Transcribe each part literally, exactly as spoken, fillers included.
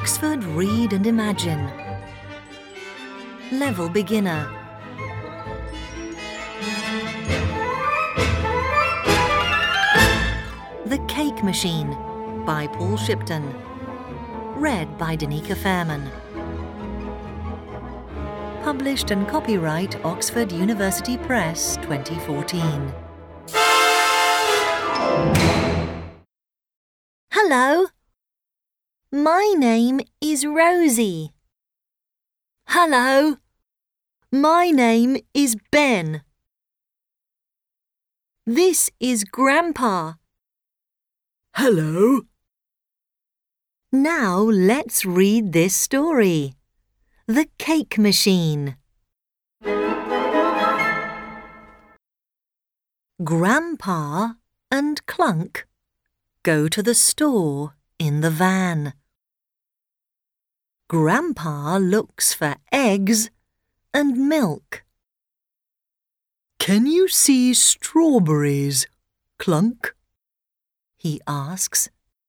Oxford Read and Imagine. Level Beginner. The Cake Machine by Paul Shipton. Read by Danica Fairman. Published and copyright Oxford University Press twenty fourteen. Hello. My name is Rosie. Hello. My name is Ben. This is Grandpa. Hello. Now let's read this story. The Cake Machine. Grandpa and Clunk go to the store in the van. Grandpa looks for eggs and milk. "Can you see strawberries, Clunk?" he asks.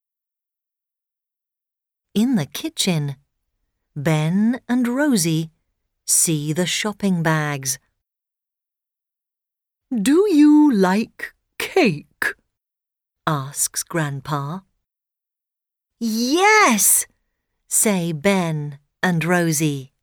In the kitchen, Ben and Rosie see the shopping bags. "Do you like cake?" asks Grandpa. Yes, say Ben and Rosie.